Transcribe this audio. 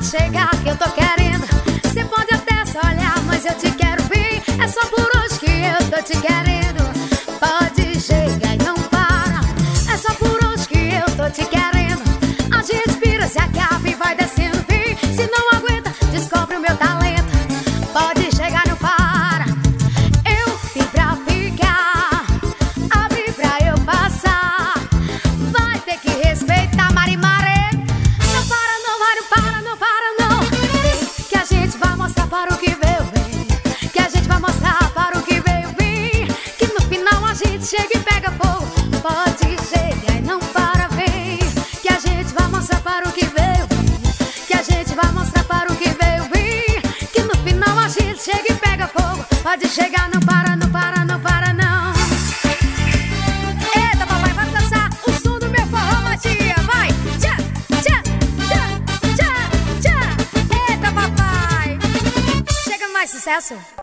chegar que eu tô querendo. Cê pode até só olhar, mas eu te quero ver. É só por hoje que eu tô te querendo. Pode chegar e não para. É só por hoje que eu tô te querendo. A gente pira, se acaba e vai descendo. Vem, se não aguenta, descobre o meu talento. Pode chegar, não para. Eu vim pra ficar. Abre pra eu passar. Vai ter que respeitar, Marimare. Não para, não vai, não para, não para, não. Vem, que a gente vai mostrar para o que veio, vem. Que a gente vai mostrar para o que veio, vem. Que no final a gente chega e pega fogo. Pode chegar e não para, vem. Que a gente vai mostrar para o que veio, vem. Que a gente vai mostrar para o que veio, vem. Que no final a gente chega e pega fogo. Pode chegar, não para, não para, não para, não. Eita, papai, vai dançar o som do meu forró, Matia. Vai! Tchá, tchá, tchá, tchá, tchá. Eita, papai. Chega mais sucesso.